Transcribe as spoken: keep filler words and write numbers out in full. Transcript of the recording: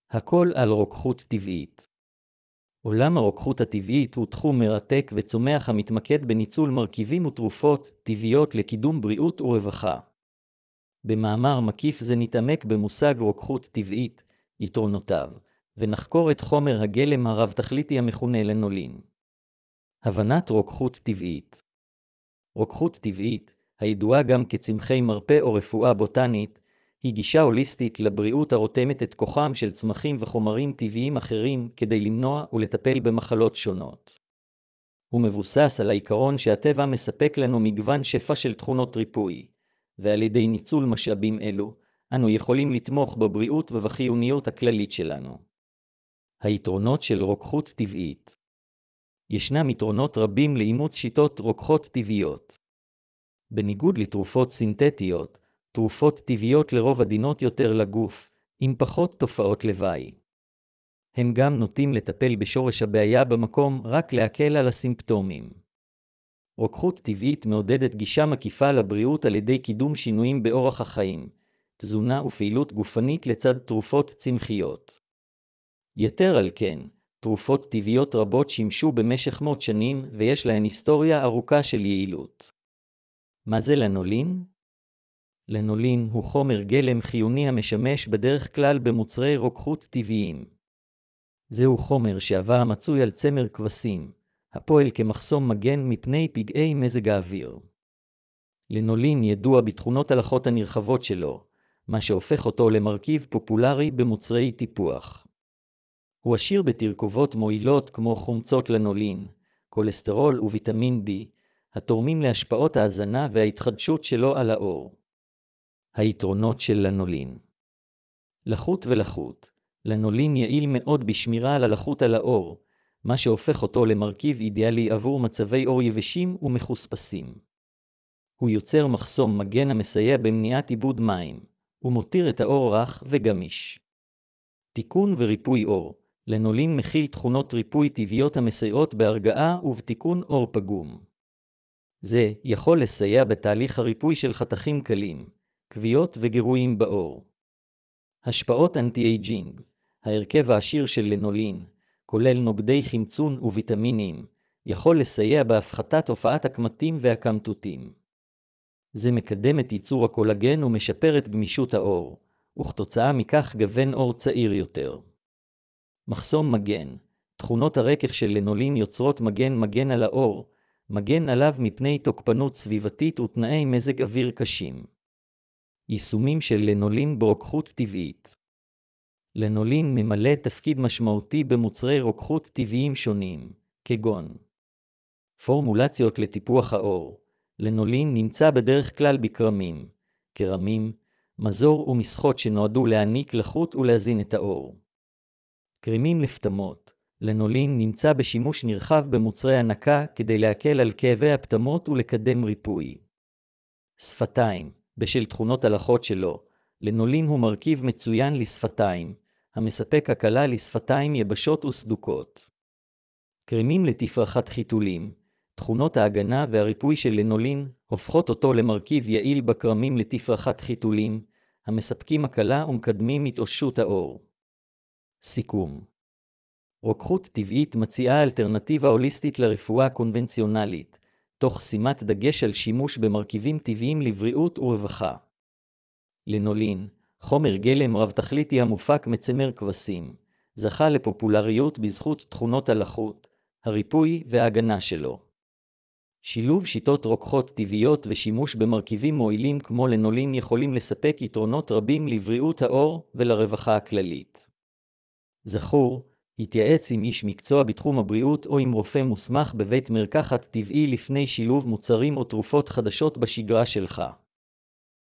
הכל על רוקחות טבעית. עולם הרוקחות הטבעית הוא תחום מרתק וצומח המתמקד בניצול מרכיבים ותרופות טבעיות לקידום בריאות ורווחה. במאמר מקיף זה נתעמק במושג רוקחות טבעית, יתרונותיו, ונחקור את חומר הגלם הרב-תכליתי המכונה לנולין. הבנת רוקחות טבעית. רוקחות טבעית, הידועה גם כצמחי מרפא או רפואה בוטנית, היא גישה הוליסטית לבריאות הרותמת את כוחם של צמחים וחומרים טבעיים אחרים כדי למנוע ולטפל במחלות שונות. הוא מבוסס על העיקרון שהטבע מספק לנו מגוון שפע של תכונות ריפוי, ועל ידי ניצול משאבים אלו, אנו יכולים לתמוך בבריאות ובחיוניות הכללית שלנו. היתרונות של רוקחות טבעית. ישנם יתרונות רבים לאימוץ שיטות רוקחות טבעיות. בניגוד לתרופות סינתטיות, תרופות טבעיות לרוב עדינות יותר לגוף, עם פחות תופעות לוואי. הם גם נוטים לטפל בשורש הבעיה במקום רק להקל על הסימפטומים. רוקחות טבעית מעודדת גישה מקיפה לבריאות על ידי קידום שינויים באורח החיים, תזונה ופעילות גופנית לצד תרופות צמחיות. יתר על כן, תרופות טבעיות רבות שימשו במשך מאות שנים ויש להן היסטוריה ארוכה של יעילות. מה זה לנולין? לנולין הוא חומר גלם חיוני המשמש בדרך כלל במוצרי רוקחות טבעיים. זהו חומר שעבר מצוי על צמר כבשים, הפועל כמחסום מגן מפני פגעי מזג האוויר. לנולין ידוע בתכונות הלחות הנרחבות שלו, מה שהופך אותו למרכיב פופולרי במוצרי טיפוח. הוא עשיר בתרכובות מועילות כמו חומצות לנולין, כולסטרול וויטמין D, התורמים להשפעות ההזנה וההתחדשות שלו על העור. היתרונות של לנולין. לחות ולחות. לנולין יעיל מאוד בשמירה על הלחות על העור, מה שהופך אותו למרכיב אידיאלי עבור מצבי עור יבשים ומחוספסים. הוא יוצר מחסום מגן המסייע במניעת איבוד מים, ומותיר את העור רך וגמיש. תיקון וריפוי עור. לנולין מכיל תכונות ריפוי טבעיות המסייעות בהרגעה ובתיקון עור פגום. זה יכול לסייע בתהליך הריפוי של חתכים קלים, כוויות וגירויים בעור. השפעות אנטי-אייג'ינג. ההרכב העשיר של לנולין, כולל נוגדי חמצון וויטמינים, יכול לסייע בהפחתת הופעת הקמטים והקמטוטים. זה מקדם את ייצור הקולגן ומשפר את גמישות העור, וכתוצאה מכך גוון עור צעיר יותר. מחסום מגן. תכונות הרקך של לנולין יוצרות מגן מגן על העור, מגן עליו מפני תוקפנות סביבתית ותנאי מזג אוויר קשים. יישומים של לנולין ברוקחות טבעית. לנולין ממלא תפקיד משמעותי במוצרי רוקחות טבעיים שונים, כגון פורמולציות לטיפוח העור. לנולין נמצא בדרך כלל בקרמים, קרמים, מזור ומסכות שנועדו להעניק לחות ולהזין את העור. קרימים לפטמות. לנולין נמצא בשימוש נרחב במוצרי הנקה כדי להקל על כאבי הפטמות ולקדם ריפוי. שפתיים. בשל תכונות הלחות שלו, לנולין הוא מרכיב מצוין לשפתיים, המספק הקלה לשפתיים יבשות וסדוקות. קרימים לתפרחת חיתולים. תכונות ההגנה והריפוי של לנולין הופכות אותו למרכיב יעיל בקרמים לתפרחת חיתולים, המספקים הקלה ומקדמים התאוששות העור. סיכום. רוקחות טבעית מציעה אלטרנטיבה הוליסטית לרפואה קונבנציונלית, תוך שימת דגש על שימוש במרכיבים טבעיים לבריאות ורווחה. לנולין, חומר גלם רב-תכליתי המופק מצמר כבשים, זכה לפופולריות בזכות תכונות הלחות, הריפוי וההגנה שלו. שילוב שיטות רוקחות טבעיות ושימוש במרכיבים מועילים כמו לנולין יכולים לספק יתרונות רבים לבריאות העור ולרווחה הכללית. זכור, התייעץ עם איש מקצוע בתחום הבריאות או עם רופא מוסמך בבית מרקחת טבעי לפני שילוב מוצרים או תרופות חדשות בשגרה שלך.